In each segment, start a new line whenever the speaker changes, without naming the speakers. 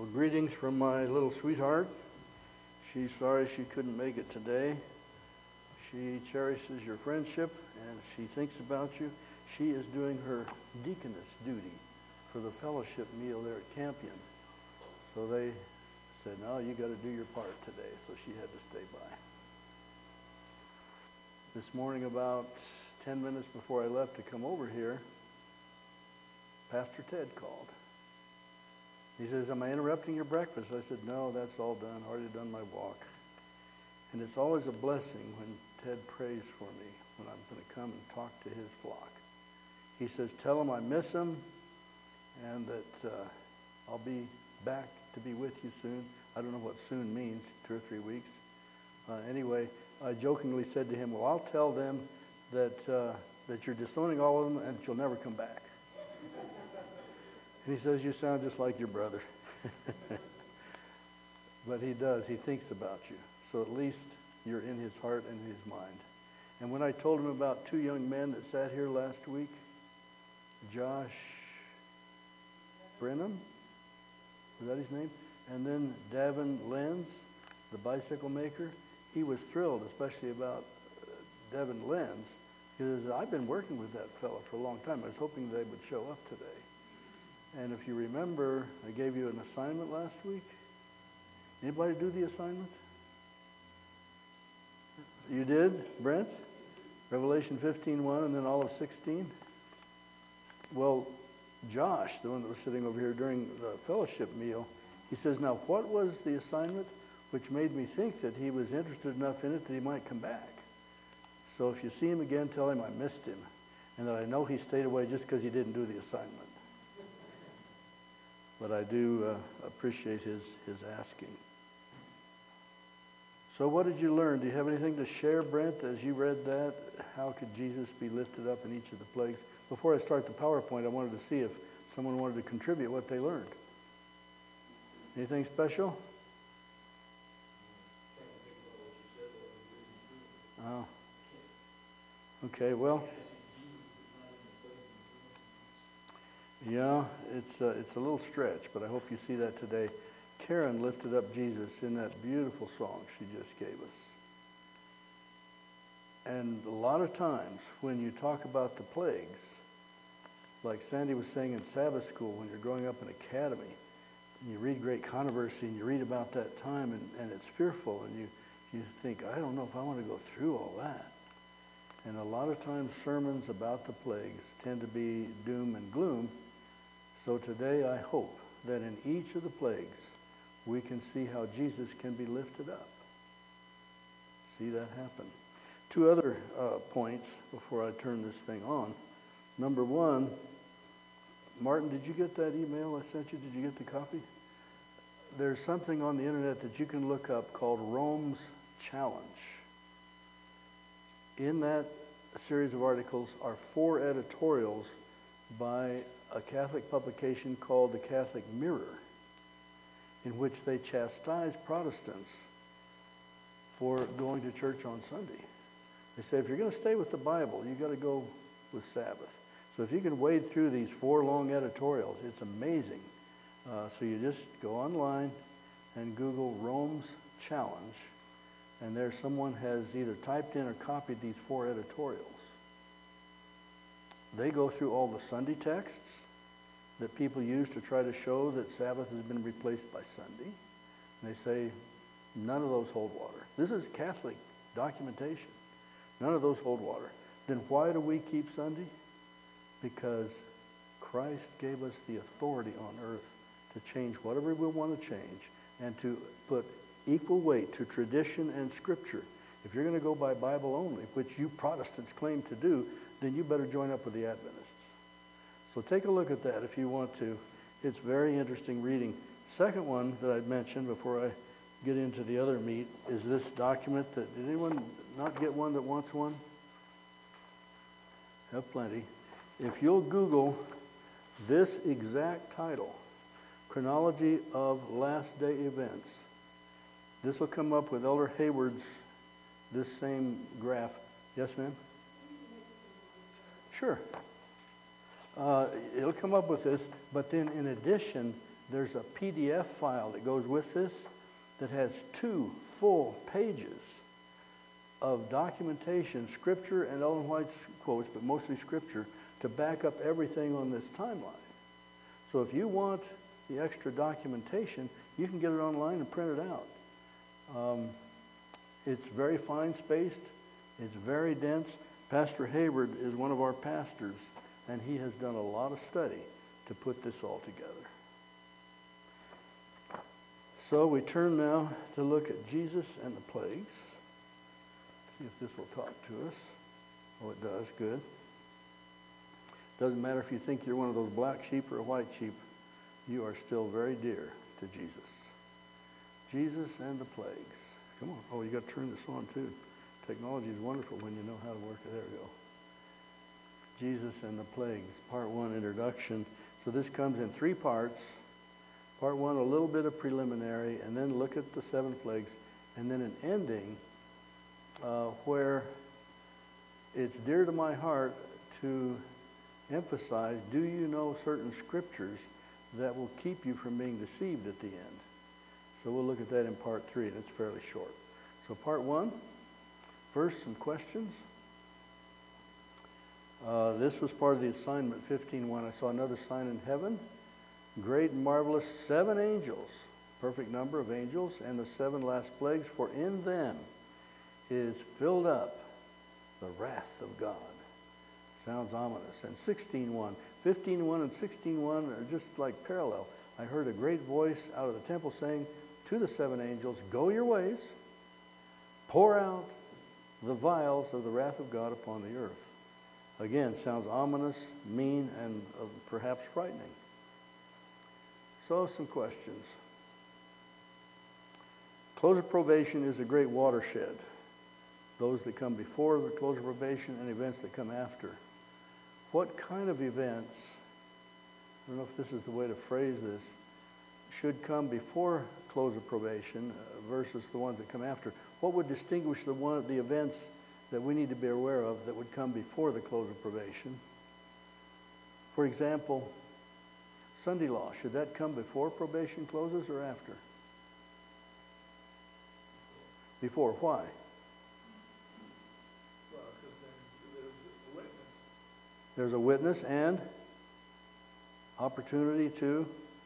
Well, greetings from my little sweetheart. She's sorry she couldn't make it today. She cherishes your friendship and she thinks about you. She is doing her deaconess duty for the fellowship meal there at Campion. So they said, no, you got to do your part today. So she had to stay by. This morning, about 10 minutes before I left to come over here, Pastor Ted called. He says, am I interrupting your breakfast? I said, no, that's all done. Already done my walk. And it's always a blessing when Ted prays for me when I'm going to come and talk to his flock. He says, tell him I miss him and that I'll be back to be with you soon. I don't know what soon means, 2 or 3 weeks. Anyway, I jokingly said to him, well, I'll tell them that you're disowning all of them and that you'll never come back. And he says, you sound just like your brother. But he does. He thinks about you. So at least you're in his heart and his mind. And when I told him about 2 young men that sat here last week, Josh Brenham, was that his name? And then Davin Lenz, the bicycle maker, he was thrilled, especially about Davin Lenz, because I've been working with that fellow for a long time. I was hoping they would show up today. And if you remember, I gave you an assignment last week. Anybody do the assignment? You did, Brent? Revelation 15:1 and then all of 16? Well, Josh, the one that was sitting over here during the fellowship meal, he says, now what was the assignment which made me think that he was interested enough in it that he might come back? So if you see him again, tell him I missed him and that I know he stayed away just because he didn't do the assignment. But I do appreciate his asking. So what did you learn? Do you have anything to share, Brent, as you read that? How could Jesus be lifted up in each of the plagues? Before I start the PowerPoint, I wanted to see if someone wanted to contribute what they learned. Anything special? Oh. Okay, well. Yeah, it's a little stretch, but I hope you see that today. Karen lifted up Jesus in that beautiful song she just gave us. And a lot of times when you talk about the plagues, like Sandy was saying in Sabbath school, when you're growing up in academy, and you read Great Controversy and you read about that time and it's fearful and you think, I don't know if I want to go through all that. And a lot of times sermons about the plagues tend to be doom and gloom. So today I hope that in each of the plagues we can see how Jesus can be lifted up. See that happen. 2 other points before I turn this thing on. Number 1, Martin, did you get that email I sent you? Did you get the copy? There's something on the internet that you can look up called Rome's Challenge. In that series of articles are 4 editorials by a Catholic publication called the Catholic Mirror, in which they chastise Protestants for going to church on Sunday. They say, if you're going to stay with the Bible, you've got to go with Sabbath. So if you can wade through these 4 long editorials, it's amazing. So you just go online and Google Rome's Challenge, and there someone has either typed in or copied these 4 editorials. They go through all the Sunday texts that people use to try to show that Sabbath has been replaced by Sunday. And they say, none of those hold water. This is Catholic documentation. None of those hold water. Then why do we keep Sunday? Because Christ gave us the authority on earth to change whatever we want to change and to put equal weight to tradition and Scripture. If you're going to go by Bible only, which you Protestants claim to do, then you better join up with the Adventists. So take a look at that if you want to. It's very interesting reading. Second one that I'd mention before I get into the other meat is this document that, did anyone not get one that wants one? Have plenty. If you'll Google this exact title, Chronology of Last Day Events, this will come up with Elder Hayward's, this same graph. Yes, ma'am? Sure. It'll come up with this, but then in addition, There's a PDF file that goes with this that has 2 full pages of documentation, scripture and Ellen White's quotes, but mostly scripture, to back up everything on this timeline. So if you want the extra documentation, you can get it online and print it out. It's very fine spaced. It's very dense. Pastor Hayward is one of our pastors, and he has done a lot of study to put this all together. So we turn now to look at Jesus and the plagues. See if this will talk to us. Oh, it does. Good. Doesn't matter if you think you're one of those black sheep or a white sheep, you are still very dear to Jesus. Jesus and the plagues. Come on. Oh, you got to turn this on too. Technology is wonderful when you know how to work it. There we go. Jesus and the plagues, part 1, introduction. So this comes in 3 parts. Part 1, a little bit of preliminary, and then look at the 7 plagues, and then an ending where it's dear to my heart to emphasize, do you know certain scriptures that will keep you from being deceived at the end? So we'll look at that in part 3, and it's fairly short. So part 1, first some questions. This was part of the assignment 15:1. I saw another sign in heaven, great and marvelous 7 angels, perfect number of angels, and the 7 last plagues, for in them is filled up the wrath of God. Sounds ominous. And 16:1, 15:1 and 16:1 are just like parallel. I heard a great voice out of the temple saying to the 7 angels, go your ways, pour out the vials of the wrath of God upon the earth. Again, sounds ominous, mean, and perhaps frightening. So, some questions. Close of probation is a great watershed. Those that come before the close of probation and events that come after. What kind of events, I don't know if this is the way to phrase this, should come before close of probation versus the ones that come after? What would distinguish the events that we need to be aware of that would come before the close of probation? For example, Sunday law, should that come before probation closes or after? Before. Why?
Well, because then there's a witness.
There's a witness and opportunity to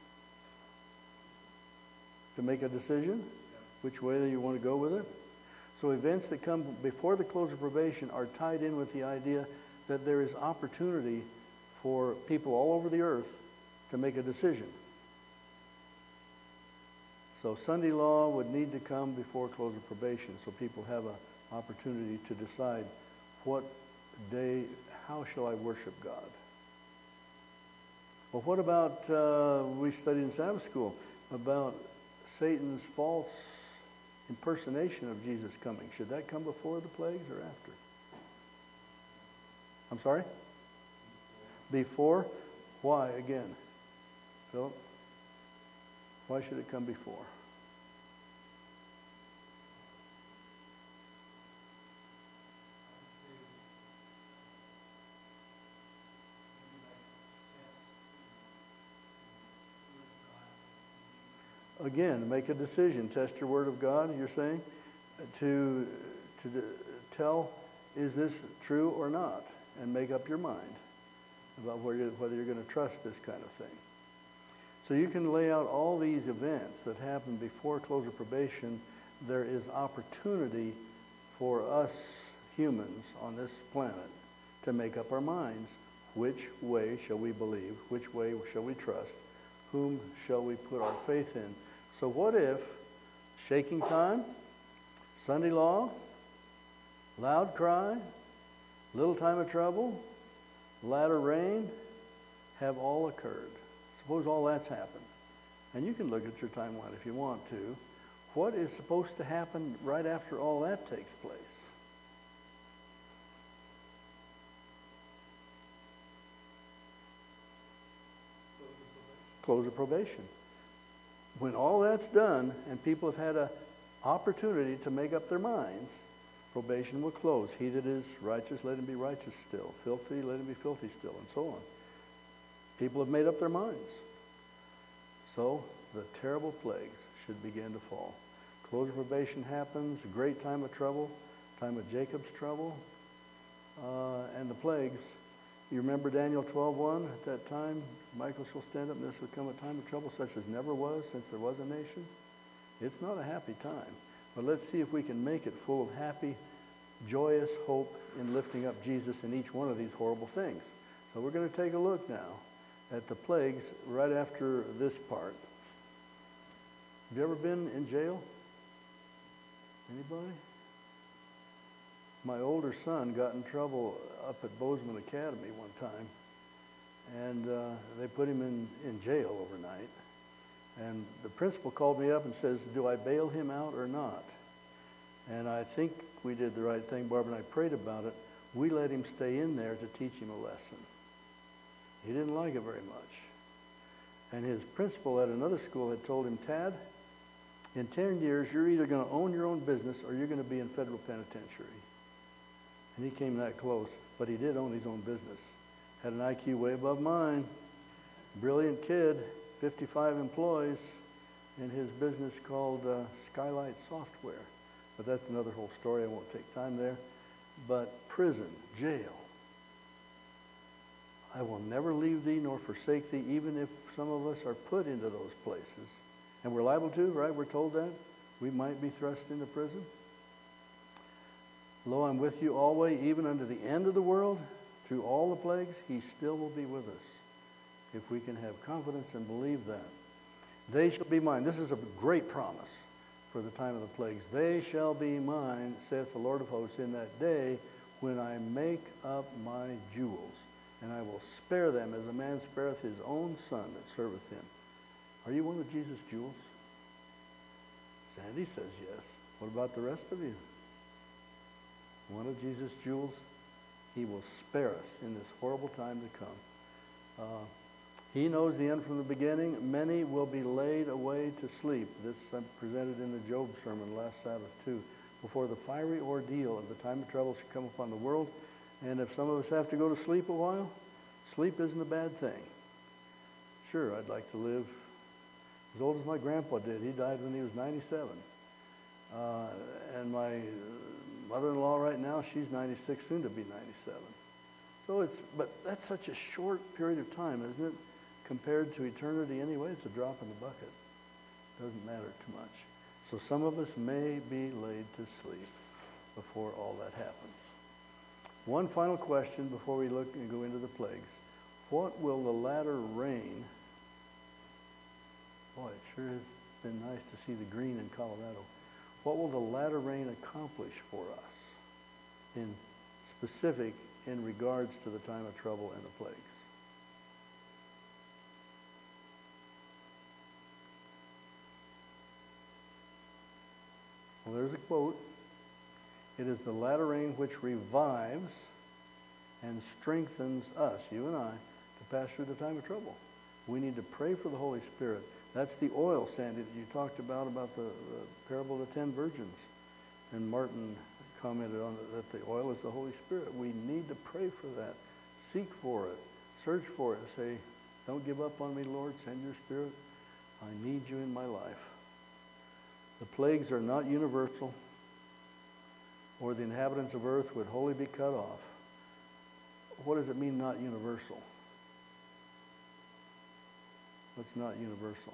make a decision, which way that you want to go with it. So events that come before the close of probation are tied in with the idea that there is opportunity for people all over the earth to make a decision. So Sunday law would need to come before close of probation so people have an opportunity to decide what day, how shall I worship God? Well, what about, we studied in Sabbath school, about Satan's false impersonation of Jesus coming. Should that come before the plagues or after? I'm sorry? Before? Why again? Philip? Why should it come before? Again, make a decision. Test your word of God, you're saying, to tell, is this true or not? And make up your mind about whether you're going to trust this kind of thing. So you can lay out all these events that happen before close of probation. There is opportunity for us humans on this planet to make up our minds. Which way shall we believe? Which way shall we trust? Whom shall we put our faith in? So what if shaking time, Sunday law, loud cry, little time of trouble, latter rain have all occurred? Suppose all that's happened. And you can look at your timeline if you want to. What is supposed to happen right after all that takes place? Close of probation. When all that's done and people have had an opportunity to make up their minds, probation will close. He that is righteous, let him be righteous still. Filthy, let him be filthy still, and so on. People have made up their minds. So the terrible plagues should begin to fall. Close of probation happens, a great time of trouble, time of Jacob's trouble, and the plagues. You remember Daniel 12:1? At that time, Michael shall stand up, and this will come a time of trouble such as never was since there was a nation. It's not a happy time, but let's see if we can make it full of happy, joyous hope in lifting up Jesus in each one of these horrible things. So we're going to take a look now at the plagues right after this part. Have you ever been in jail? Anybody? My older son got in trouble up at Bozeman Academy one time, and they put him in jail overnight. And the principal called me up and says, do I bail him out or not? And I think we did the right thing. Barbara and I prayed about it. We let him stay in there to teach him a lesson. He didn't like it very much. And his principal at another school had told him, Tad, in 10 years, you're either going to own your own business or you're going to be in federal penitentiary. And he came that close, but he did own his own business. Had an IQ way above mine. Brilliant kid, 55 employees in his business called Skylight Software. But that's another whole story. I won't take time there. But prison, jail. I will never leave thee nor forsake thee, even if some of us are put into those places. And we're liable to, right? We're told that. We might be thrust into prison. Lo, I'm with you always, even unto the end of the world. Through all the plagues, he still will be with us. If we can have confidence and believe that. They shall be mine. This is a great promise for the time of the plagues. They shall be mine, saith the Lord of hosts, in that day when I make up my jewels. And I will spare them as a man spareth his own son that serveth him. Are you one of Jesus' jewels? Sandy says yes. What about the rest of you? One of Jesus' jewels? He will spare us in this horrible time to come. He knows the end from the beginning. Many will be laid away to sleep. This I presented in the Job sermon last Sabbath too. Before the fiery ordeal of the time of trouble should come upon the world. And if some of us have to go to sleep a while, sleep isn't a bad thing. Sure, I'd like to live as old as my grandpa did. He died when he was 97. And my mother-in-law right now, she's 96, soon to be 97. So but that's such a short period of time, isn't it? Compared to eternity anyway, it's a drop in the bucket. Doesn't matter too much. So some of us may be laid to sleep before all that happens. One final question before we look and go into the plagues. What will the latter rain? Boy, it sure has been nice to see the green in Colorado. What will the latter rain accomplish for us in specific in regards to the time of trouble and the plagues? Well, there's a quote. It is the latter rain which revives and strengthens us, you and I, to pass through the time of trouble. We need to pray for the Holy Spirit. That's the oil, Sandy, that you talked about the parable of the 10 virgins. And Martin commented on it, that the oil is the Holy Spirit. We need to pray for that. Seek for it. Search for it. Say, don't give up on me, Lord. Send your Spirit. I need you in my life. The plagues are not universal, or the inhabitants of earth would wholly be cut off. What does it mean, not universal? What's not universal?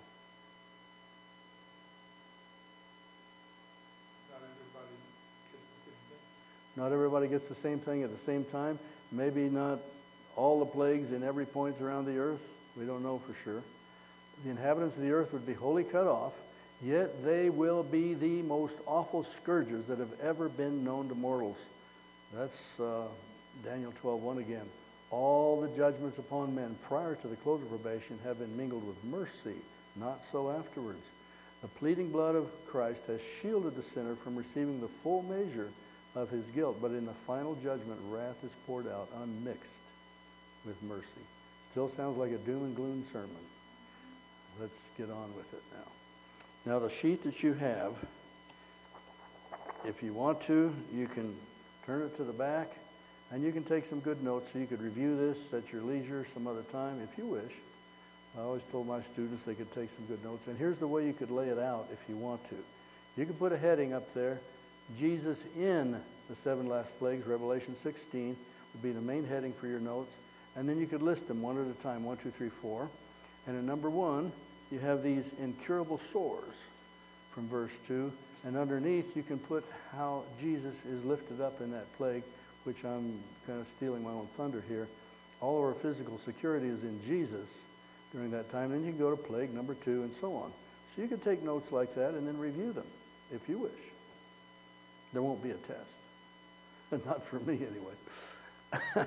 Not everybody gets the same thing.
Not everybody gets the same thing at the same time. Maybe not all the plagues in every point around the earth. We don't know for sure. The inhabitants of the earth would be wholly cut off, yet they will be the most awful scourges that have ever been known to mortals. That's Daniel 12:1 again. All the judgments upon men prior to the close of probation have been mingled with mercy, not so afterwards. The pleading blood of Christ has shielded the sinner from receiving the full measure of his guilt, but in the final judgment, wrath is poured out unmixed with mercy. Still sounds like a doom and gloom sermon. Let's get on with it now. Now, the sheet that you have, if you want to, you can turn it to the back, and you can take some good notes so you could review this at your leisure some other time if you wish. I always told my students they could take some good notes. And here's the way you could lay it out if you want to. You could put a heading up there. Jesus in the 7 last plagues, Revelation 16, would be the main heading for your notes. And then you could list them one at a time, 1, 2, 3, 4. And in number 1, you have these incurable sores from verse 2. And underneath, you can put how Jesus is lifted up in that plague, which I'm kind of stealing my own thunder here. All of our physical security is in Jesus during that time. Then you can go to plague number 2 and so on. So you can take notes like that and then review them if you wish. There won't be a test. Not for me anyway.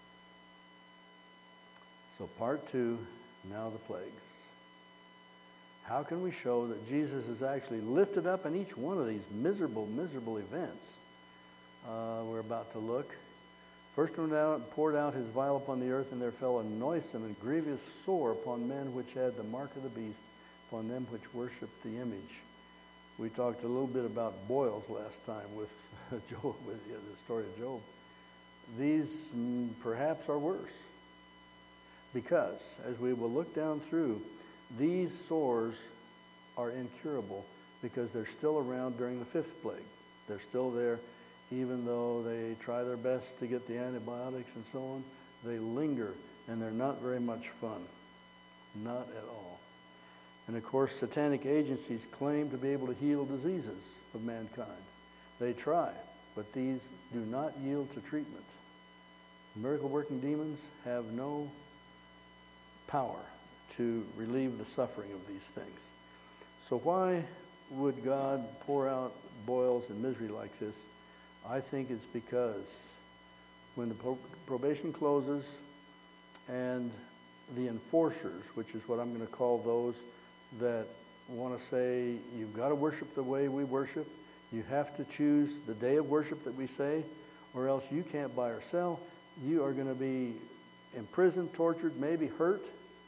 So part 2, now the plagues. How can we show that Jesus is actually lifted up in each one of these miserable, miserable events we're about to look? First one out, poured out his vial upon the earth, and there fell a noisome and grievous sore upon men which had the mark of the beast, upon them which worshipped the image. We talked a little bit about boils last time with Job, with the story of Job. These perhaps are worse, because as we will look down through, these sores are incurable because they're still around during the 5th plague. They're still there, even though they try their best to get the antibiotics and so on. They linger, and they're not very much fun. Not at all. And of course, satanic agencies claim to be able to heal diseases of mankind. They try, but these do not yield to treatment. Miracle-working demons have no power to relieve the suffering of these things. So why would God pour out boils and misery like this? I think it's because when the probation closes and the enforcers, which is what I'm going to call those that want to say, you've got to worship the way we worship, you have to choose the day of worship that we say, or else you can't buy or sell, you are going to be imprisoned, tortured, maybe hurt.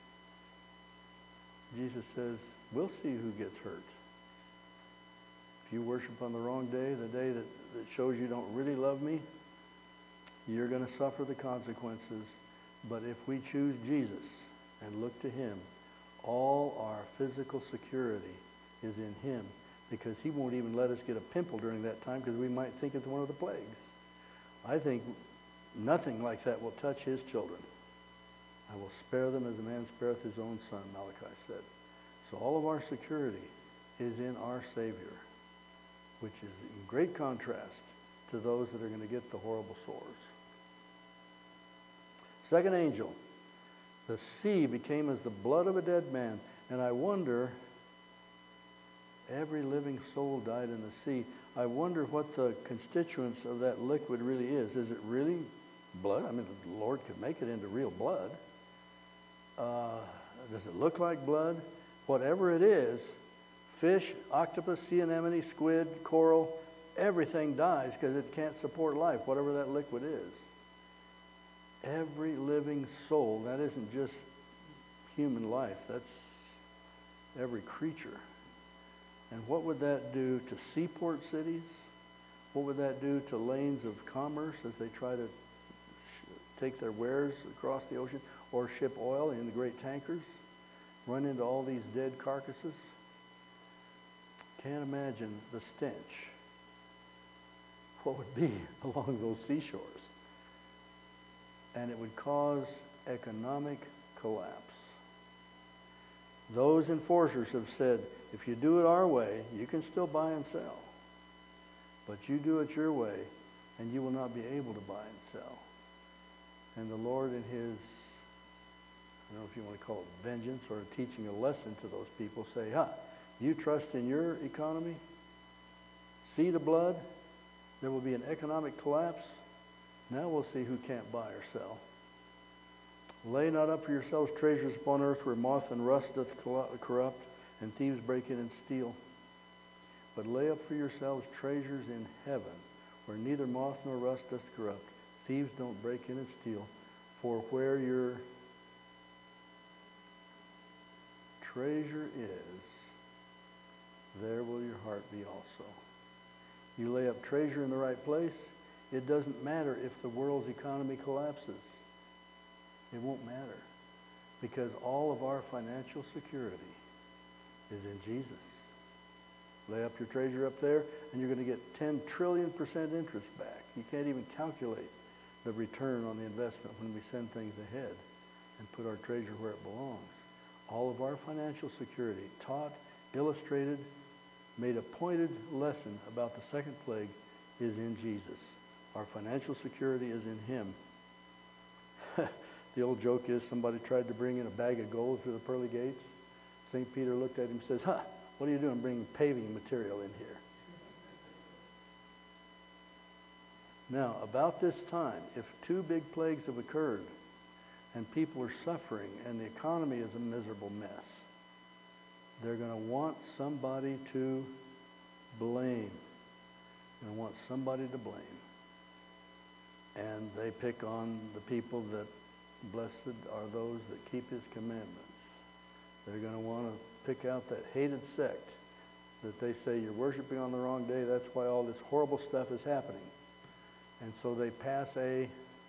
Jesus says, we'll see who gets hurt. If you worship on the wrong day, the day that shows you don't really love me, you're going to suffer the consequences. But if we choose Jesus and look to him, all our physical security is in him, because he won't even let us get a pimple during that time because we might think it's one of the plagues. I think nothing like that will touch his children. I will spare them as a man spareth his own son, Malachi said. So all of our security is in our Savior, which is in great contrast to those that are going to get the horrible sores. Second angel, the sea became as the blood of a dead man. And I wonder, every living soul died in the sea. I wonder what the constituents of that liquid really is. Is it really blood? I mean, the Lord could make it into real blood. Does it look like blood? Whatever it is, fish, octopus, sea anemone, squid, coral, everything dies because it can't support life, whatever that liquid is. Every living soul, that isn't just human life, that's every creature. And what would that do to seaport cities? What would that do to lanes of commerce as they try to take their wares across the ocean, or ship oil in the great tankers, run into all these dead carcasses? Can't imagine the stench. What would be along those seashores? And it would cause economic collapse. Those enforcers have said, if you do it our way, you can still buy and sell. But you do it your way, and you will not be able to buy and sell. And the Lord in his, I don't know if you want to call it vengeance or teaching a lesson to those people, say, you trust in your economy? See the blood? There will be an economic collapse. Now we'll see who can't buy or sell. Lay not up for yourselves treasures upon earth where moth and rust doth corrupt, and thieves break in and steal. But lay up for yourselves treasures in heaven, where neither moth nor rust doth corrupt. Thieves don't break in and steal. For where your treasure is, there will your heart be also. You lay up treasure in the right place, it doesn't matter if the world's economy collapses. It won't matter. Because all of our financial security is in Jesus. Lay up your treasure up there, and you're going to get 10 trillion% interest back. You can't even calculate the return on the investment when we send things ahead and put our treasure where it belongs. All of our financial security, taught, illustrated, made a pointed lesson about the second plague, is in Jesus. Our financial security is in him. The old joke is somebody tried to bring in a bag of gold through the pearly gates. St. Peter looked at him and says, what are you doing bringing paving material in here? Now, about this time, if two big plagues have occurred and people are suffering and the economy is a miserable mess, they're going to want somebody to blame. They're going to want somebody to blame. And they pick on the people that blessed are those that keep his commandments. They're going to want to pick out that hated sect that they say you're worshiping on the wrong day. That's why all this horrible stuff is happening. And so they pass a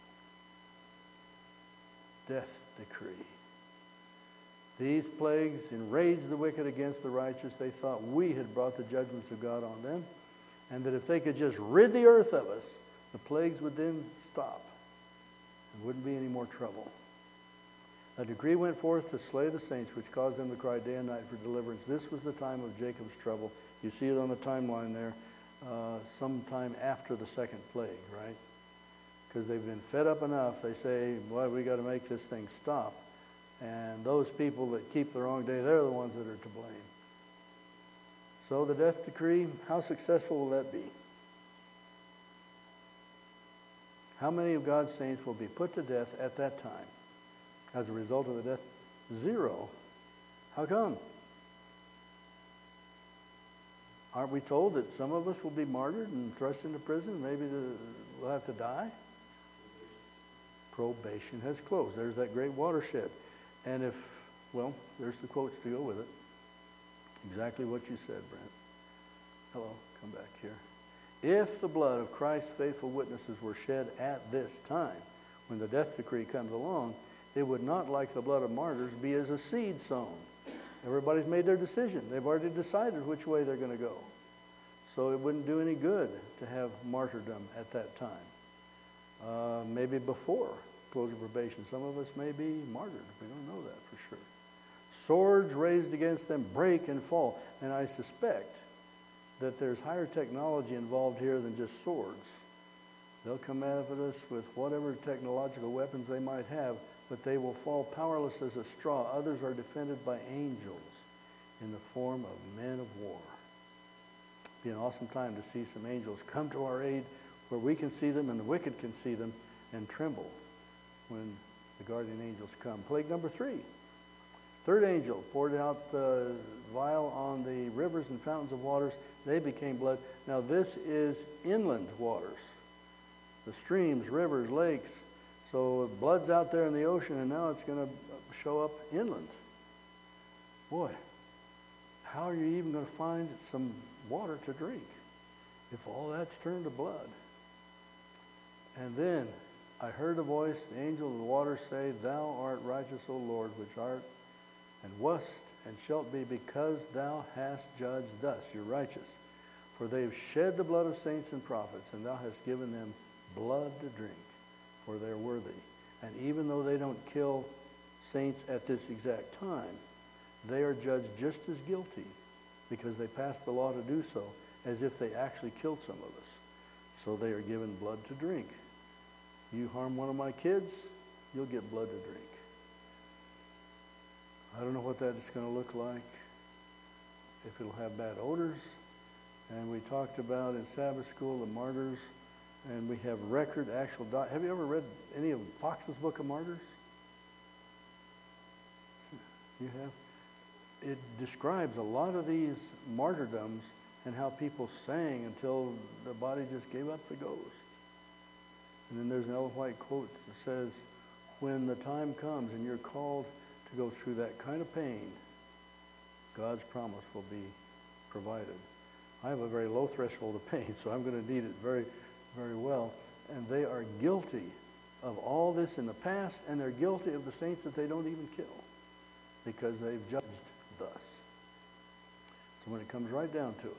death decree. These plagues enraged the wicked against the righteous. They thought we had brought the judgments of God on them, and that if they could just rid the earth of us, the plagues would then stop. There wouldn't be any more trouble. A decree went forth to slay the saints, which caused them to cry day and night for deliverance. This was the time of Jacob's trouble. You see it on the timeline there, sometime after the second plague, right? Because they've been fed up enough. They say, boy, we got to make this thing stop. And those people that keep the wrong day, they're the ones that are to blame. So the death decree, how successful will that be? How many of God's saints will be put to death at that time as a result of the death? 0. How come? Aren't we told that some of us will be martyred and thrust into prison? Maybe we'll have to die? Probation has closed. There's that great watershed. And if, well, there's the quotes to go with it. Exactly what you said, Brent. Hello, come back here. If the blood of Christ's faithful witnesses were shed at this time, when the death decree comes along, it would not, like the blood of martyrs, be as a seed sown. Everybody's made their decision. They've already decided which way they're going to go. So it wouldn't do any good to have martyrdom at that time. Maybe before close of probation. Some of us may be martyred. We don't know that for sure. Swords raised against them break and fall. And I suspect that there's higher technology involved here than just swords. They'll come at us with whatever technological weapons they might have, but they will fall powerless as a straw. Others are defended by angels in the form of men of war. It'll be an awesome time to see some angels come to our aid where we can see them and the wicked can see them and tremble when the guardian angels come. Plague number 3. Third angel poured out the vial on the rivers and fountains of waters. They became blood. Now this is inland waters. The streams, rivers, lakes. So blood's out there in the ocean, and now it's going to show up inland. Boy, how are you even going to find some water to drink if all that's turned to blood? And then I heard a voice, the angel of the waters, say, Thou art righteous, O Lord, which art and wast and shalt be, because thou hast judged thus. You're righteous. For they have shed the blood of saints and prophets, and thou hast given them blood to drink, for they are worthy. And even though they don't kill saints at this exact time, they are judged just as guilty because they passed the law to do so, as if they actually killed some of us. So they are given blood to drink. You harm one of my kids, you'll get blood to drink. I don't know what that is going to look like, if it'll have bad odors. And we talked about in Sabbath school the martyrs, and we have record actual. Have you ever read any of Fox's Book of Martyrs? You have? It describes a lot of these martyrdoms and how people sang until the body just gave up the ghost. And then there's an Ellen White quote that says, when the time comes and you're called to go through that kind of pain, God's promise will be provided. I have a very low threshold of pain, so I'm going to need it very, very well. And they are guilty of all this in the past, and they're guilty of the saints that they don't even kill. because they've judged thus. So when it comes right down to it,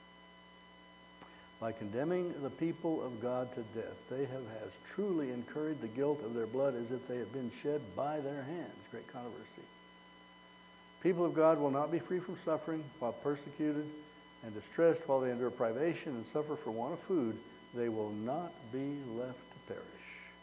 by condemning the people of God to death, they have as truly incurred the guilt of their blood as if they had been shed by their hands. Great controversy. People of God will not be free from suffering while persecuted and distressed while they endure privation and suffer for want of food. They will not be left to perish.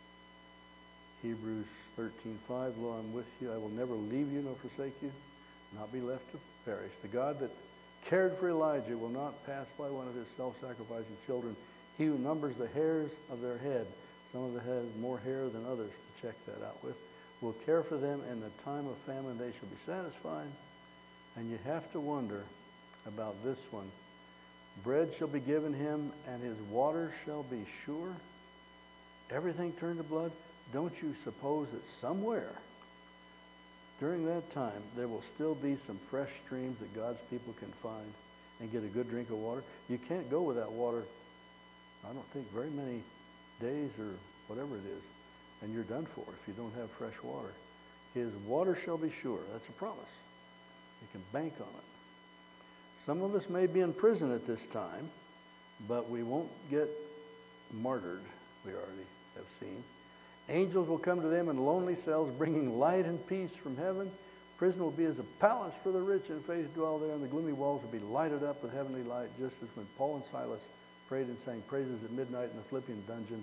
Hebrews 13:5, Lo, I'm with you. I will never leave you nor forsake you, not be left to perish. The God that cared for Elijah will not pass by one of his self-sacrificing children. He who numbers the hairs of their head, some of them have more hair than others to check that out with, will care for them in the time of famine. They shall be satisfied. And you have to wonder about this one. Bread shall be given him, and his water shall be sure. Everything turned to blood. Don't you suppose that somewhere during that time there will still be some fresh streams that God's people can find and get a good drink of water? You can't go without water, I don't think, very many days or whatever it is, and you're done for if you don't have fresh water. His water shall be sure. That's a promise. You can bank on it. Some of us may be in prison at this time, but we won't get martyred, we already have seen. Angels will come to them in lonely cells, bringing light and peace from heaven. Prison will be as a palace for the rich and faith dwell there, and the gloomy walls will be lighted up with heavenly light, just as when Paul and Silas prayed and sang praises at midnight in the Philippian dungeon.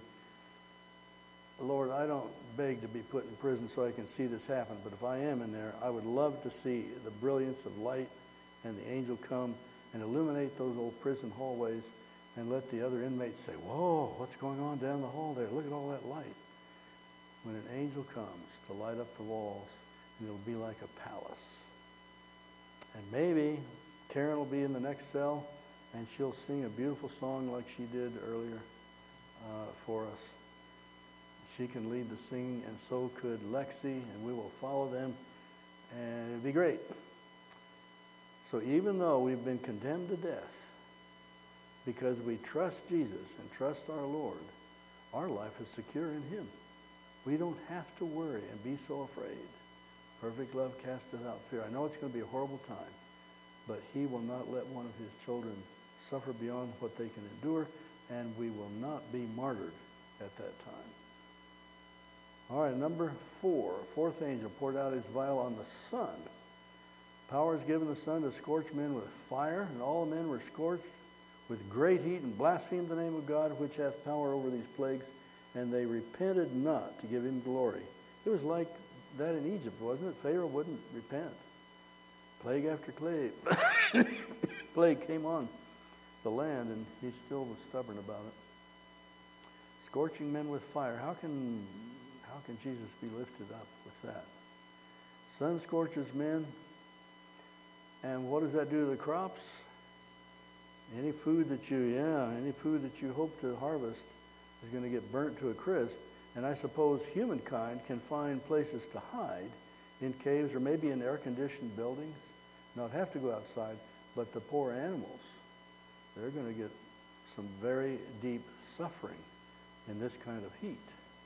Lord, I don't beg to be put in prison so I can see this happen, but if I am in there, I would love to see the brilliance of light and the angel come and illuminate those old prison hallways and let the other inmates say, whoa, what's going on down the hall there? Look at all that light. When an angel comes to light up the walls, and it'll be like a palace. And maybe Karen will be in the next cell, and she'll sing a beautiful song like she did earlier for us. She can lead the singing, and so could Lexi, and we will follow them, and it'll be great. So even though we've been condemned to death, because we trust Jesus and trust our Lord, our life is secure in him. We don't have to worry and be so afraid. Perfect love casteth out fear. I know it's going to be a horrible time, but he will not let one of his children suffer beyond what they can endure, and we will not be martyred at that time. All right, number 4. Fourth angel poured out his vial on the sun. Power is given the sun to scorch men with fire, and all men were scorched with great heat and blasphemed the name of God, which hath power over these plagues, and they repented not to give him glory. It was like that in Egypt, wasn't it? Pharaoh wouldn't repent. Plague after plague came on the land, and he still was stubborn about it. Scorching men with fire. How can Jesus be lifted up with that? Sun scorches men, and what does that do to the crops? Any food that you hope to harvest is going to get burnt to a crisp. And I suppose humankind can find places to hide in caves or maybe in air-conditioned buildings, not have to go outside, but the poor animals, they're going to get some very deep suffering in this kind of heat.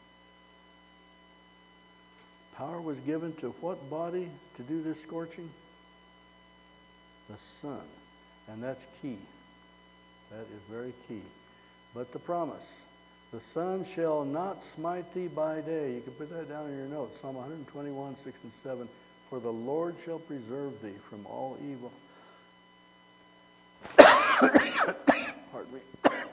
Power was given to what body to do this scorching? The sun. And that's key. That is very key. But the promise, the sun shall not smite thee by day. You can put that down in your notes. Psalm 121, 6 and 7. For the Lord shall preserve thee from all evil. Pardon me.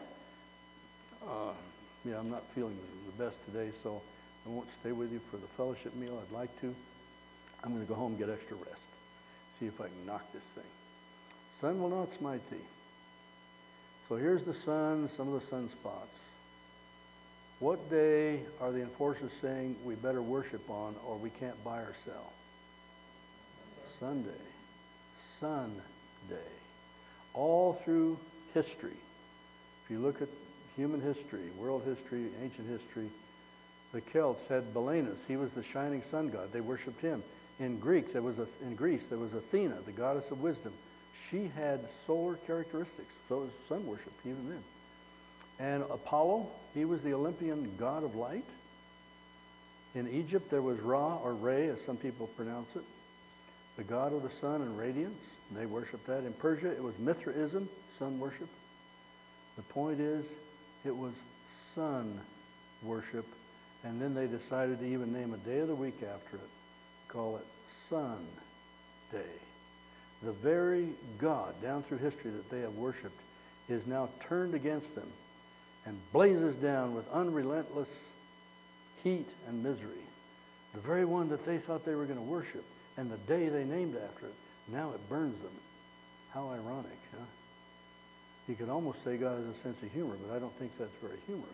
I'm not feeling the best today, so I won't stay with you for the fellowship meal. I'd like to. I'm going to go home and get extra rest. See if I can knock this thing. Sun will not smite thee. So here's the sun, some of the sunspots. What day are the enforcers saying we better worship on or we can't buy or sell? Sunday. Sunday. All through history. If you look at human history, world history, ancient history, the Celts had Belenus. He was the shining sun god. They worshipped him. In Greece, there was Athena, the goddess of wisdom. She had solar characteristics, so it was sun worship even then. And Apollo, he was the Olympian god of light. In Egypt, there was Ra, or Re, as some people pronounce it. the god of the sun and radiance. And they worshiped that. In Persia, it was Mithraism, sun worship. The point is, it was sun worship. And then they decided to even name a day of the week after it. Call it Sun Day. The very God down through history that they have worshiped is now turned against them and blazes down with unrelentless heat and misery. The very one that they thought they were going to worship, and the day they named after it, now it burns them. How ironic, huh? You could almost say God has a sense of humor, but I don't think that's very humorous.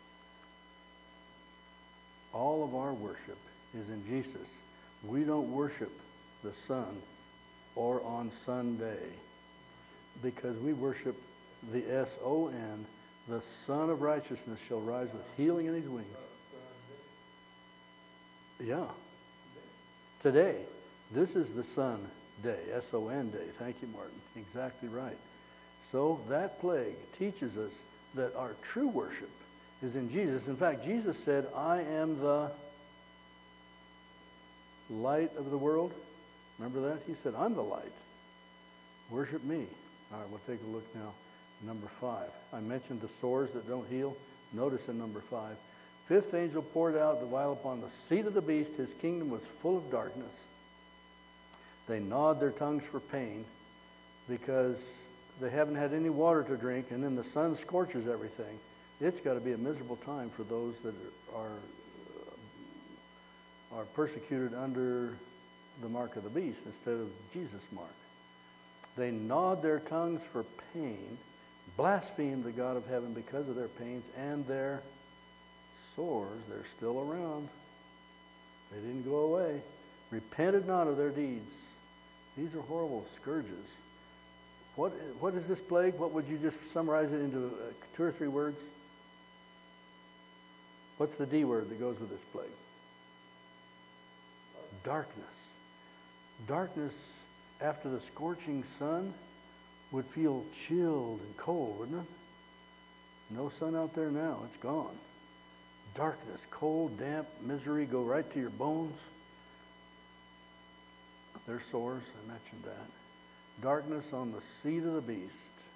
All of our worship is in Jesus. We don't worship the sun or on Sunday because we worship the S-O-N, the Son of Righteousness shall rise with healing in his wings. Yeah. Today. This is the Sun Day, S-O-N Day. Thank you, Martin. Exactly right. So that plague teaches us that our true worship is in Jesus. In fact, Jesus said, I am the light of the world. Remember that? He said, I'm the light. Worship me. All right, we'll take a look now. Number 5. I mentioned the sores that don't heal. Notice in number 5. Fifth angel poured out the vial upon the seat of the beast. His kingdom was full of darkness. They gnawed their tongues for pain because they haven't had any water to drink, and then the sun scorches everything. It's got to be a miserable time for those that are persecuted under the mark of the beast instead of Jesus' mark. They gnawed their tongues for pain, blasphemed the God of heaven because of their pains, and their sores, they're still around. They didn't go away. Repented not of their deeds. These are horrible scourges. What is this plague? What would you just summarize it into 2 or 3 words? What's the D word that goes with this plague? Darkness. Darkness after the scorching sun would feel chilled and cold, wouldn't it? No sun out there now. It's gone. Darkness, cold, damp, misery, go right to your bones. Their sores, I mentioned that. Darkness on the seat of the beast.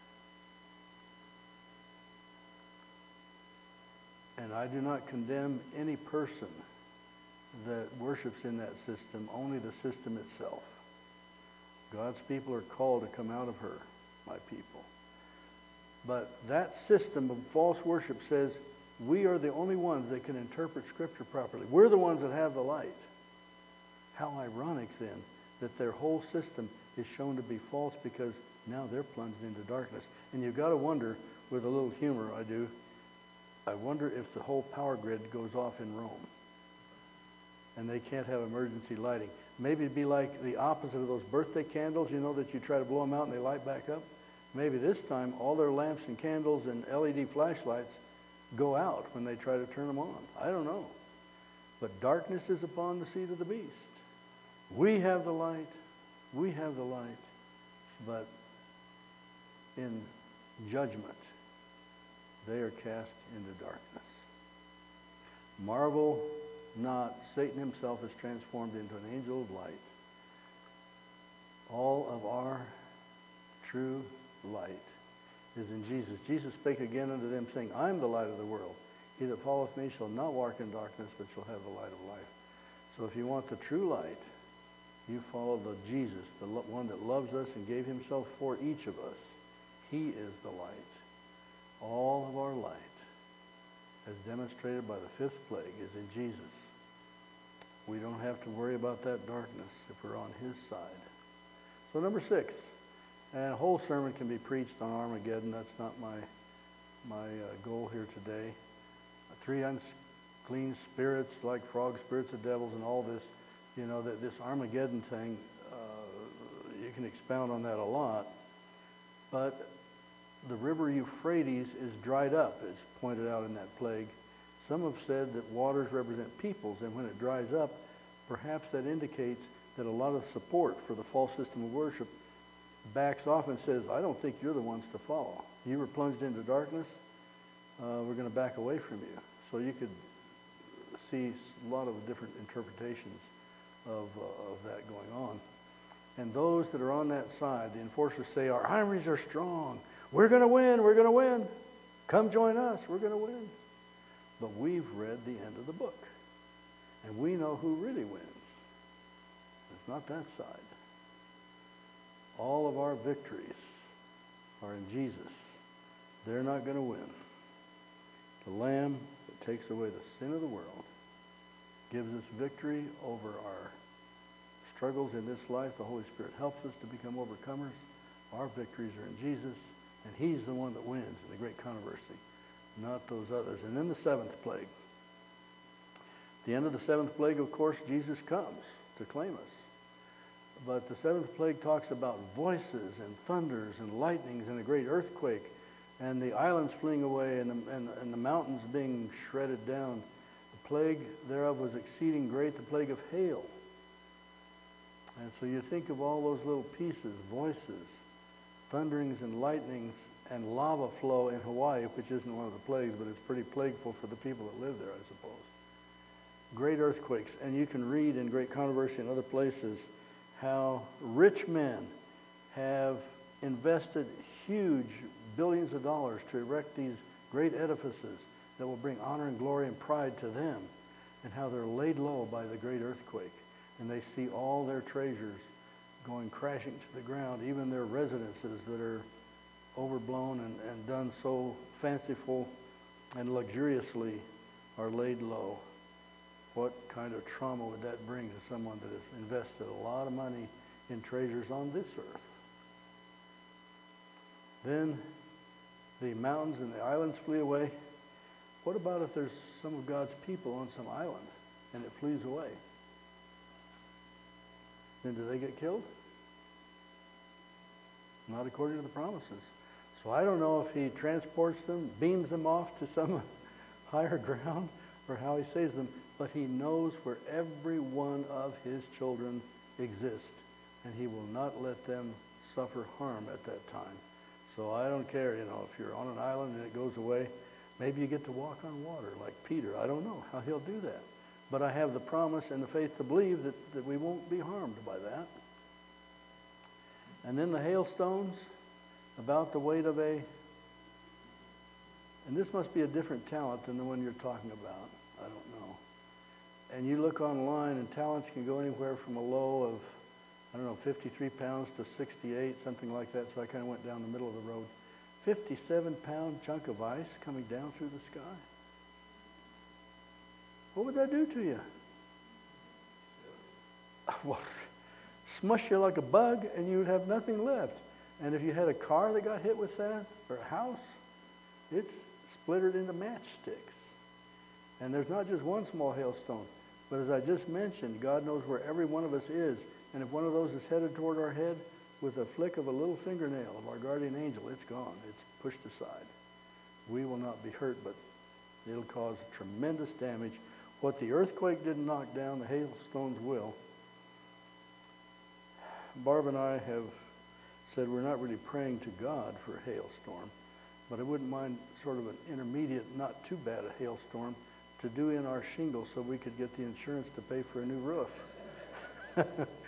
And I do not condemn any person that worships in that system, only the system itself. God's people are called to come out of her, my people. But that system of false worship says we are the only ones that can interpret Scripture properly. We're the ones that have the light. How ironic then that their whole system is shown to be false because now they're plunged into darkness. And you've got to wonder, with a little humor I do, I wonder if the whole power grid goes off in Rome and they can't have emergency lighting. Maybe it'd be like the opposite of those birthday candles, you know, that you try to blow them out and they light back up. Maybe this time all their lamps and candles and LED flashlights go out when they try to turn them on. I don't know. But darkness is upon the seat of the beast. We have the light. We have the light. But in judgment, they are cast into darkness. Marvel not, Satan himself is transformed into an angel of light. All of our true light is in Jesus. Jesus spake again unto them, saying, I am the light of the world. He that followeth me shall not walk in darkness, but shall have the light of life. So if you want the true light, you follow the Jesus, the one that loves us and gave himself for each of us. He is the light. All of our light, as demonstrated by the 5th plague, is in Jesus. We don't have to worry about that darkness if we're on his side. So number 6, and a whole sermon can be preached on Armageddon. That's not my goal here today. 3 unclean spirits, like frog spirits of devils, and all this. You know, that this Armageddon thing, you can expound on that a lot. But the river Euphrates is dried up, as pointed out in that plague. Some have said that waters represent peoples, and when it dries up, perhaps that indicates that a lot of support for the false system of worship backs off and says, I don't think you're the ones to follow. You were plunged into darkness. We're going to back away from you. So you could see a lot of different interpretations of that going on. And those that are on that side, the enforcers say, our armies are strong. We're going to win. We're going to win. Come join us. We're going to win. But we've read the end of the book. And we know who really wins. It's not that side. All of our victories are in Jesus. They're not going to win. The Lamb that takes away the sin of the world gives us victory over our struggles in this life. The Holy Spirit helps us to become overcomers. Our victories are in Jesus, and he's the one that wins in the great controversy, not those others. And then the seventh plague. At the end of the seventh plague, of course, Jesus comes to claim us. But the seventh plague talks about voices and thunders and lightnings and a great earthquake and the islands fleeing away and the mountains being shredded down. The plague thereof was exceeding great, the plague of hail. And so you think of all those little pieces, voices, thunderings and lightnings, and lava flow in Hawaii, which isn't one of the plagues, but it's pretty plagueful for the people that live there, I suppose. Great earthquakes. And you can read in Great Controversy and other places how rich men have invested huge billions of dollars to erect these great edifices that will bring honor and glory and pride to them, and how they're laid low by the great earthquake. And they see all their treasures going crashing to the ground, even their residences that are overblown and done so fanciful and luxuriously are laid low. What kind of trauma would that bring to someone that has invested a lot of money in treasures on this earth? Then the mountains and the islands flee away. What about if there's some of God's people on some island and it flees away? Then do they get killed? Not according to the promises. So I don't know if he transports them, beams them off to some higher ground, or how he saves them, but he knows where every one of his children exist, and he will not let them suffer harm at that time. So I don't care, if you're on an island and it goes away, maybe you get to walk on water like Peter. I don't know how he'll do that. But I have the promise and the faith to believe that we won't be harmed by that. And then the hailstones, about the weight of and this must be a different talent than the one you're talking about. I don't know. And you look online, and talents can go anywhere from a low of, 53 pounds to 68, something like that. So I kind of went down the middle of the road. 57-pound chunk of ice coming down through the sky. What would that do to you? Well, smush you like a bug, and you would have nothing left. And if you had a car that got hit with that, or a house, it's splintered into matchsticks. And there's not just one small hailstone, but as I just mentioned, God knows where every one of us is. And if one of those is headed toward our head, with a flick of a little fingernail of our guardian angel, it's gone. It's pushed aside. We will not be hurt, but it'll cause tremendous damage. What the earthquake didn't knock down, the hailstones will. Barb and I have said we're not really praying to God for a hailstorm, but I wouldn't mind sort of an intermediate, not too bad a hailstorm to do in our shingles so we could get the insurance to pay for a new roof.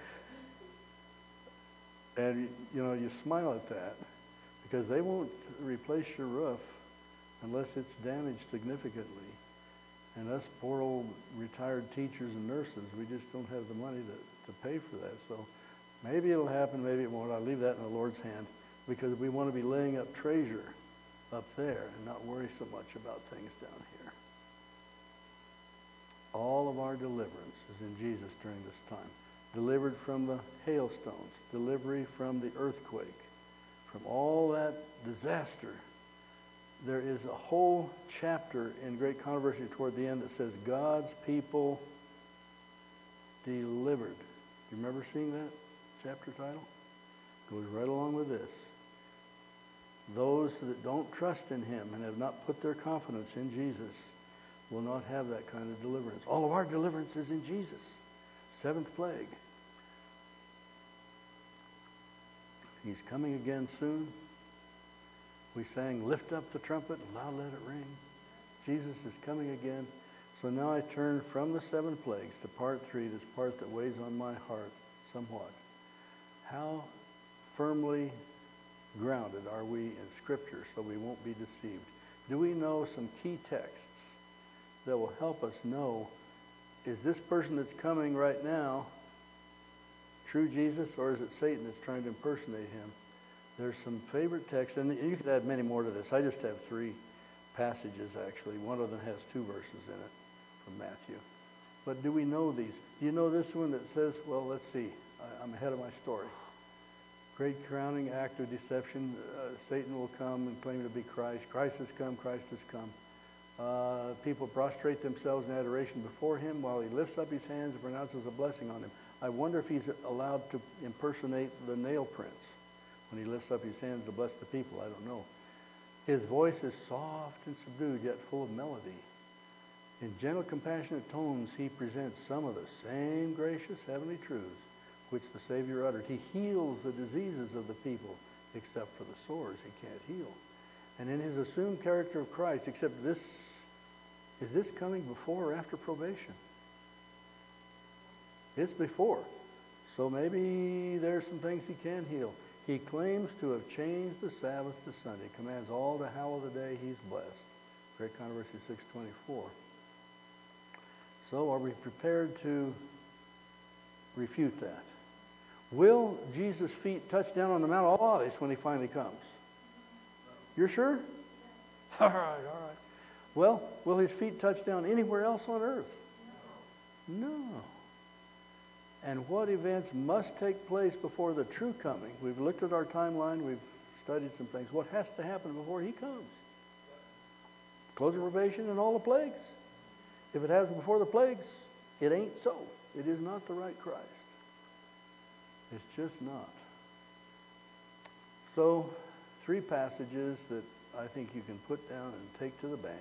And, you smile at that because they won't replace your roof unless it's damaged significantly. And us poor old retired teachers and nurses, we just don't have the money to pay for that. So maybe it'll happen, maybe it won't. I'll leave that in the Lord's hand because we want to be laying up treasure up there and not worry so much about things down here. All of our deliverance is in Jesus during this time. Delivered from the hailstones, delivery from the earthquake, from all that disaster. There is a whole chapter in Great Controversy toward the end that says God's people delivered. Do you remember seeing that chapter title? Goes right along with this. Those that don't trust in him and have not put their confidence in Jesus will not have that kind of deliverance. All of our deliverance is in Jesus. Seventh plague. He's coming again soon. We sang, lift up the trumpet and loud let it ring. Jesus is coming again. So now I turn from the seven plagues to part 3, this part that weighs on my heart somewhat. How firmly grounded are we in Scripture so we won't be deceived? Do we know some key texts that will help us know, is this person that's coming right now true Jesus, or is it Satan that's trying to impersonate him? There's some favorite texts, and you could add many more to this. I just have 3 passages, actually. One of them has 2 verses in it from Matthew. But do we know these? Do you know this one that says, well, let's see. I'm ahead of my story. Great crowning act of deception. Satan will come and claim to be Christ. Christ has come. Christ has come. People prostrate themselves in adoration before him while he lifts up his hands and pronounces a blessing on them. I wonder if he's allowed to impersonate the nail prints when he lifts up his hands to bless the people. I don't know. His voice is soft and subdued, yet full of melody. In gentle, compassionate tones, he presents some of the same gracious heavenly truths which the Savior uttered. He heals the diseases of the people, except for the sores he can't heal. And in his assumed character of Christ, except this, is this coming before or after probation? It's before. So maybe there's some things he can heal. He claims to have changed the Sabbath to Sunday. Commands all to hallow the day he's blessed. Great Controversy 6:24. So are we prepared to refute that? Will Jesus' feet touch down on the Mount of Olives when he finally comes? You're sure? All right. Well, will his feet touch down anywhere else on earth? No. And what events must take place before the true coming? We've looked at our timeline. We've studied some things. What has to happen before he comes? Close of probation and all the plagues. If it happens before the plagues, it ain't so. It is not the right Christ. It's just not. So, 3 passages that I think you can put down and take to the bank.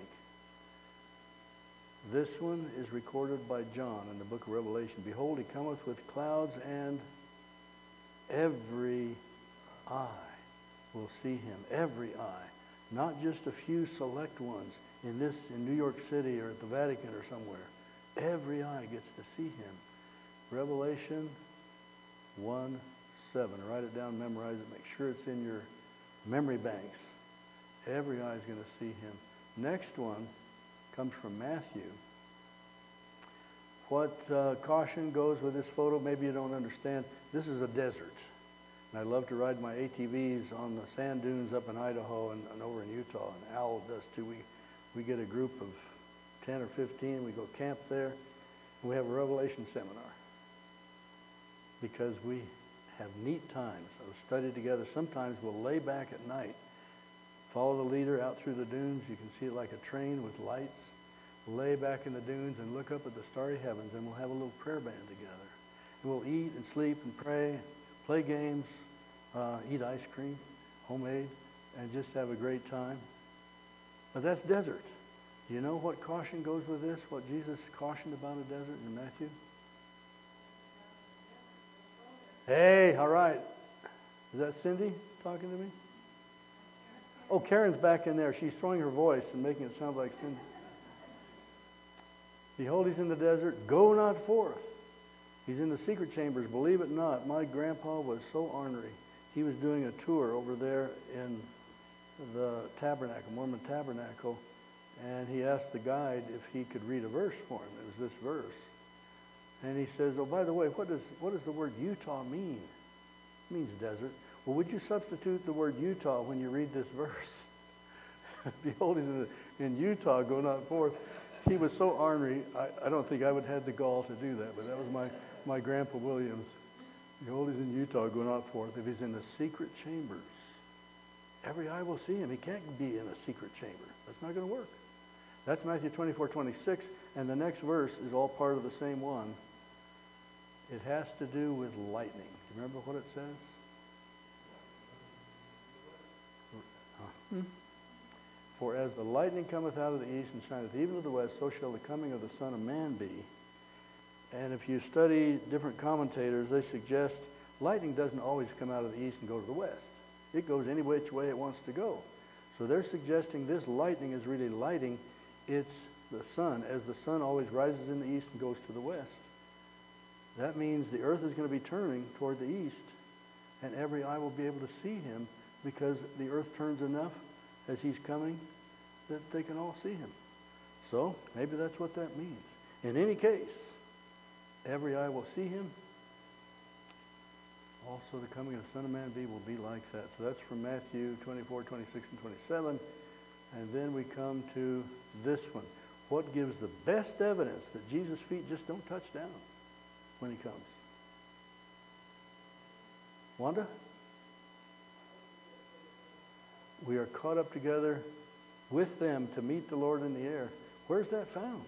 This one is recorded by John in the book of Revelation. Behold, he cometh with clouds, and every eye will see him. Every eye. Not just a few select ones in New York City or at the Vatican or somewhere. Every eye gets to see him. Revelation 1:7. Write it down, memorize it, make sure it's in your memory banks. Every eye is going to see him. Next one comes from Matthew. What caution goes with this photo, maybe you don't understand. This is a desert. And I love to ride my ATVs on the sand dunes up in Idaho and over in Utah. And Al does too. We get a group of 10 or 15. We go camp there. And we have a Revelation seminar. Because we have neat times of study together. Sometimes we'll lay back at night, follow the leader out through the dunes. You can see it like a train with lights. Lay back in the dunes and look up at the starry heavens, and we'll have a little prayer band together. And we'll eat and sleep and pray, play games, eat ice cream, homemade, and just have a great time. But that's desert. Do you know what caution goes with this? What Jesus cautioned about a desert in Matthew? Hey, all right. Is that Cindy talking to me? Oh, Karen's back in there. She's throwing her voice and making it sound like Cindy. Behold, he's in the desert. Go not forth. He's in the secret chambers. Believe it not. My grandpa was so ornery. He was doing a tour over there in the tabernacle, Mormon tabernacle, and he asked the guide if he could read a verse for him. It was this verse. And he says, oh, by the way, what does the word Utah mean? It means desert. Well, would you substitute the word Utah when you read this verse? Behold, he's in Utah, go not forth. He was so ornery, I don't think I would have had the gall to do that, but that was my Grandpa Williams. Behold, he's in Utah, go not forth. If he's in the secret chambers, every eye will see him. He can't be in a secret chamber. That's not going to work. That's Matthew 24:26, and the next verse is all part of the same one. It has to do with lightning. Do you remember what it says? For as the lightning cometh out of the east and shineth even to the west, so shall the coming of the Son of Man be. And if you study different commentators, they suggest lightning doesn't always come out of the east and go to the west. It goes any which way it wants to go. So they're suggesting this lightning is really lighting. It's the sun. As the sun always rises in the east and goes to the west, that means the earth is going to be turning toward the east. and every eye will be able to see him, because the earth turns enough as he's coming that they can all see him. So maybe that's what that means. In any case, every eye will see him. Also the coming of the Son of Man will be like that. So that's from Matthew 24, 26, and 27. And then we come to this one. What gives the best evidence that Jesus' feet just don't touch down when he comes? Wanda? We are caught up together with them to meet the Lord in the air. Where's that found?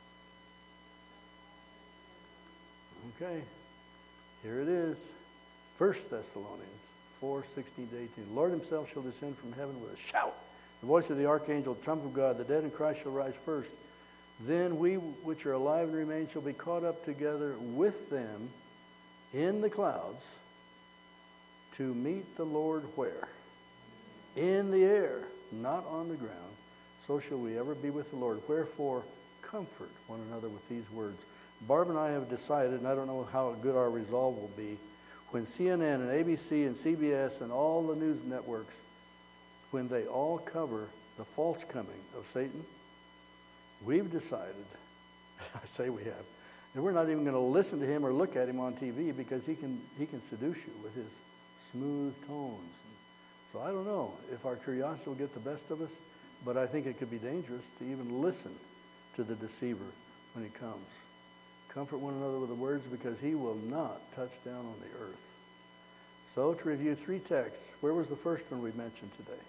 Okay, here it is. 1 Thessalonians 4, 16 to 18. The Lord himself shall descend from heaven with a shout, the voice of the archangel, the trump of God. The dead in Christ shall rise first. Then we which are alive and remain shall be caught up together with them in the clouds to meet the Lord where? In the air, not on the ground. So shall we ever be with the Lord. Wherefore, comfort one another with these words. Barb and I have decided, and I don't know how good our resolve will be, when CNN and ABC and CBS and all the news networks, when they all cover the false coming of Satan, we've decided, I say we have, that we're not even going to listen to him or look at him on TV, because he can seduce you with his smooth tones. So I don't know if our curiosity will get the best of us, but I think it could be dangerous to even listen to the deceiver when he comes. Comfort one another with the words, because he will not touch down on the earth. So to review 3 texts, where was the first one we mentioned today?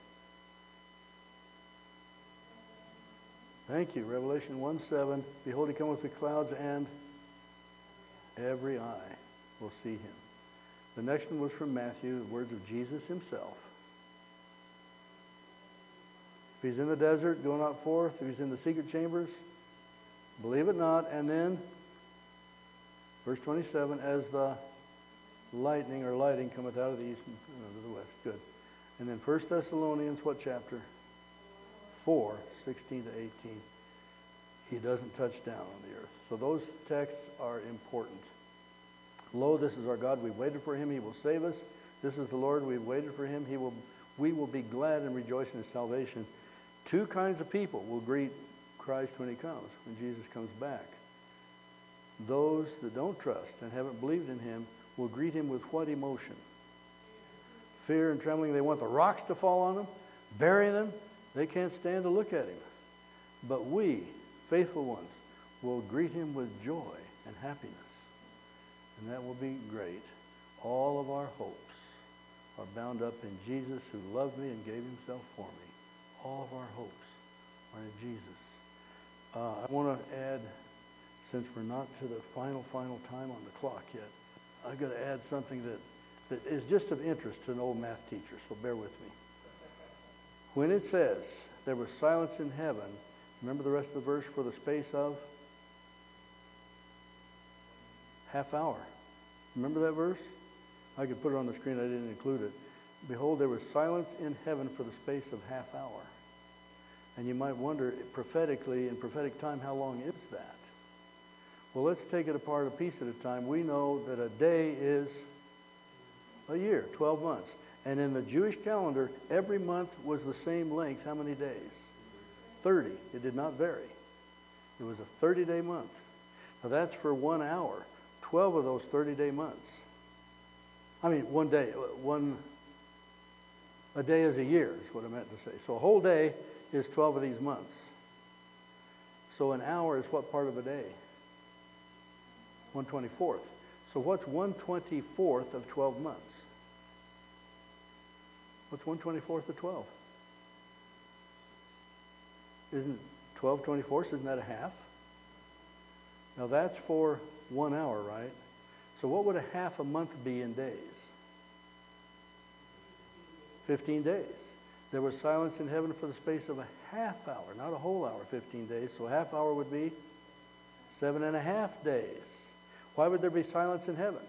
Thank you. Revelation 1:7. Behold, he cometh with clouds, and every eye will see him. The next one was from Matthew, the words of Jesus himself. If he's in the desert, go not forth. If he's in the secret chambers, believe it not. And then, verse 27, as the lightning or lighting cometh out of the east and to the west. Good. And then 1 Thessalonians, what chapter? 4, 16 to 18. He doesn't touch down on the earth. So those texts are important. Lo, this is our God. We've waited for him. He will save us. This is the Lord. We've waited for him. We will be glad and rejoice in his salvation. 2 kinds of people will greet Christ when he comes, when Jesus comes back. Those that don't trust and haven't believed in him will greet him with what emotion? Fear and trembling. They want the rocks to fall on them, bury them. They can't stand to look at him. But we, faithful ones, will greet him with joy and happiness. And that will be great. All of our hopes are bound up in Jesus, who loved me and gave himself for me. All of our hopes are in Jesus. I want to add, since we're not to the final time on the clock yet, I've got to add something that is just of interest to an old math teacher, so bear with me. When it says there was silence in heaven, remember the rest of the verse, for the space of half hour. Remember that verse? I could put it on the screen, I didn't include it. Behold, there was silence in heaven for the space of half hour. And you might wonder, prophetically, in prophetic time, how long is that? Well, let's take it apart a piece at a time. We know that a day is a year, 12 months. And in the Jewish calendar, every month was the same length. How many days? 30. It did not vary. It was a 30-day month. Now that's for 1 hour. 12 of those 30-day months. I mean, one day. A day is a year, is what I meant to say. So a whole day is 12 of these months. So an hour is what part of a day? 1/24th. So what's 1/24th of 12 months? What's 1/24th of 12? Isn't 12 24ths, isn't that a half? Now that's for 1 hour, right? So what would a half a month be in days? 15 days. There was silence in heaven for the space of a half hour, not a whole hour, 15 days. So a half hour would be 7.5 days. Why would there be silence in heaven?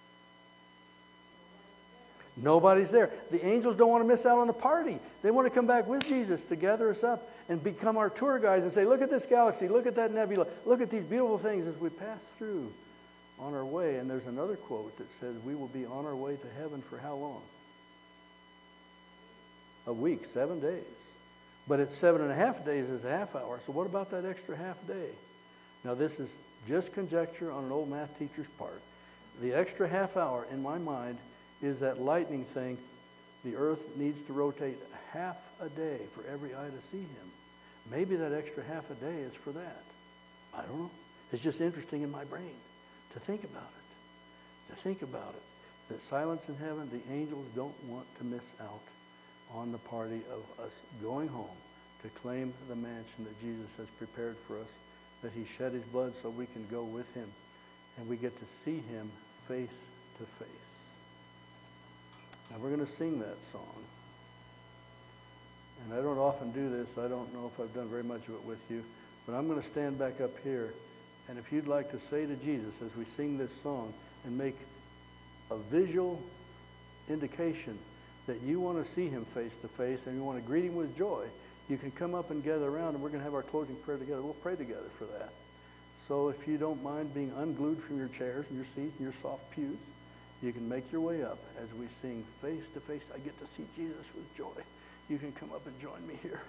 Nobody's there. The angels don't want to miss out on the party. They want to come back with Jesus to gather us up and become our tour guides and say, look at this galaxy, look at that nebula, look at these beautiful things as we pass through on our way. And there's another quote that says we will be on our way to heaven for how long? A week, 7 days. But it's 7.5 days is a half hour. So what about that extra half day? Now this is just conjecture on an old math teacher's part. The extra half hour in my mind is that lightning thing. The earth needs to rotate half a day for every eye to see him. Maybe that extra half a day is for that. I don't know. It's just interesting in my brain to think about it. To think about it. That silence in heaven, the angels don't want to miss out on the party of us going home to claim the mansion that Jesus has prepared for us, that he shed his blood so we can go with him and we get to see him face to face. Now we're going to sing that song. And I don't often do this. I don't know if I've done very much of it with you, but I'm going to stand back up here, and if you'd like to say to Jesus as we sing this song and make a visual indication that you want to see him face to face and you want to greet him with joy, you can come up and gather around, and we're going to have our closing prayer together. We'll pray together for that. So if you don't mind being unglued from your chairs and your seats and your soft pews, you can make your way up as we sing face to face. I get to see Jesus with joy. You can come up and join me here.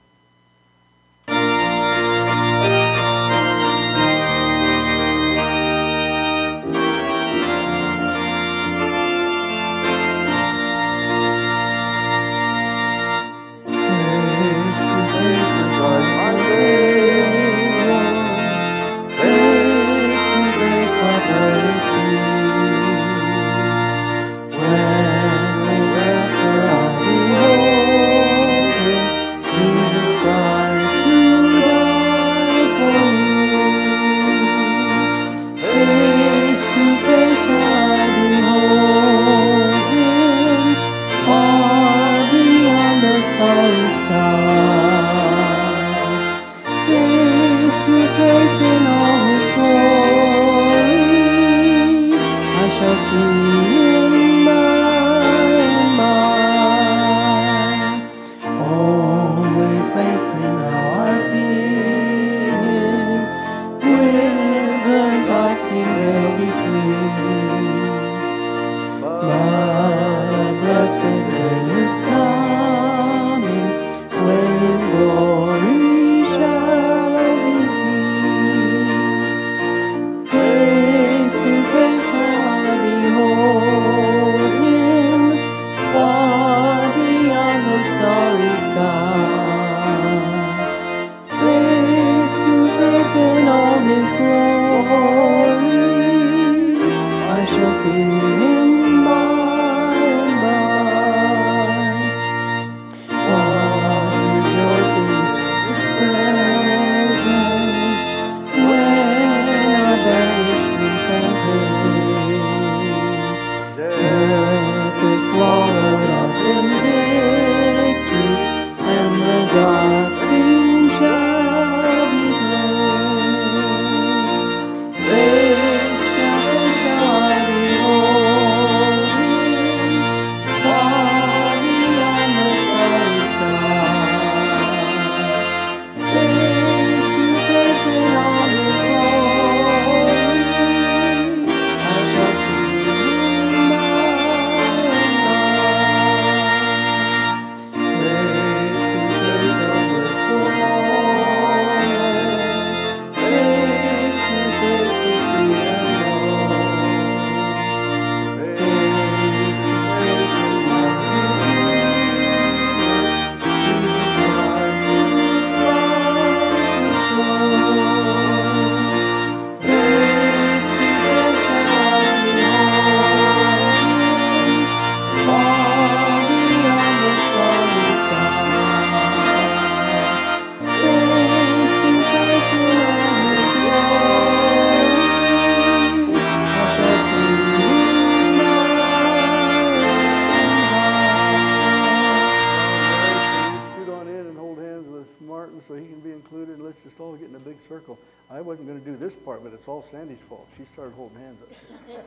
Sandy's fault. She started holding hands up.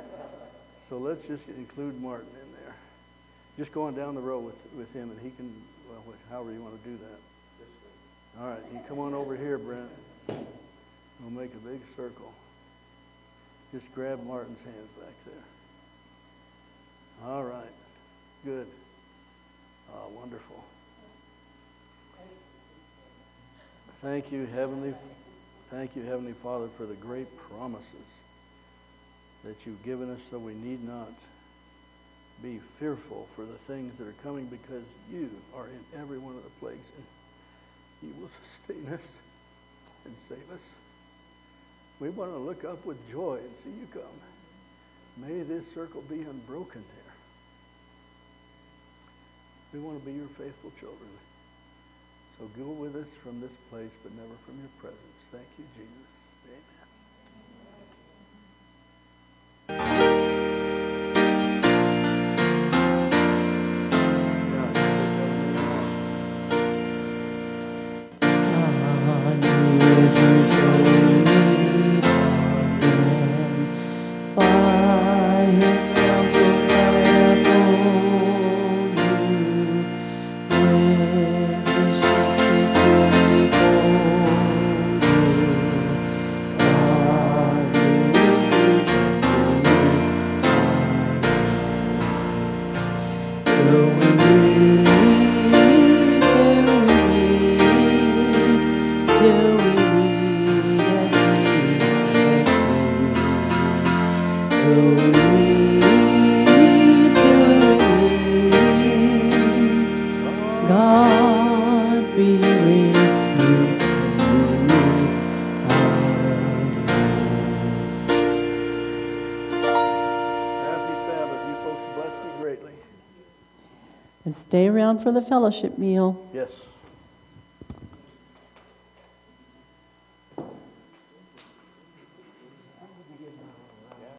So let's just include Martin in there. Just going down the row with him, and he can, well, however you want to do that. All right, you come on over here, Brent. We'll make a big circle. Just grab Martin's hands back there. All right. Good. Oh, wonderful. Thank you, Heavenly Father, for the great promises that you've given us, so we need not be fearful for the things that are coming, because you are in every one of the plagues, and you will sustain us and save us. We want to look up with joy and see you come. May this circle be unbroken there. We want to be your faithful children. So go with us from this place, but never from your presence. Thank you, Jesus.
God be with you till we meet again. By his counsel's guide uphold you. With his sheep securely fold you. God be with you till we meet again. Till we meet at Jesus' feet. Till we meet. God be with you till we meet again.
Happy Sabbath. You folks bless me greatly.
And stay around for the fellowship meal.
Yes.